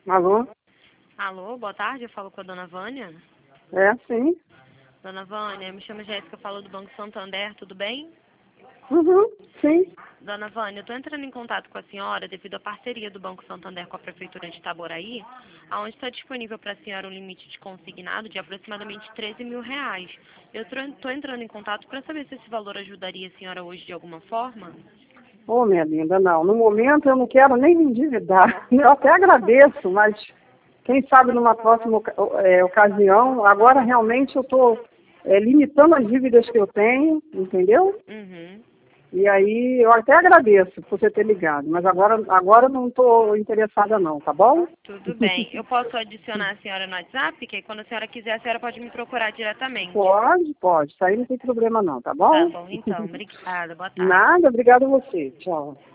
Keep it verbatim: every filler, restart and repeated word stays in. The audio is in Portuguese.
Alô? Alô, boa tarde, eu falo com a dona Vânia. É, sim. Dona Vânia, me chamo Jéssica, eu falo do Banco Santander, tudo bem? Uhum, sim. Dona Vânia, eu estou entrando em contato com a senhora devido à parceria do Banco Santander com a Prefeitura de Itaboraí, onde está disponível para a senhora um limite de consignado de aproximadamente treze mil reais. Eu estou entrando em contato para saber se esse valor ajudaria a senhora hoje de alguma forma. Ô, minha linda, não. No momento eu não quero nem me endividar. Eu até agradeço, mas quem sabe numa próxima oca- é, ocasião. Agora realmente eu estou limitando as dívidas que eu tenho, entendeu? Uhum. E aí eu até agradeço por você ter ligado, mas agora, agora eu não estou interessada não, tá bom? Tudo bem. Eu posso adicionar a senhora no WhatsApp, que aí quando a senhora quiser, a senhora pode me procurar diretamente. Pode, pode. Isso aí não tem problema não, tá Tá bom? bom, então. Obrigada. Boa tarde. Nada, obrigada a você. Tchau.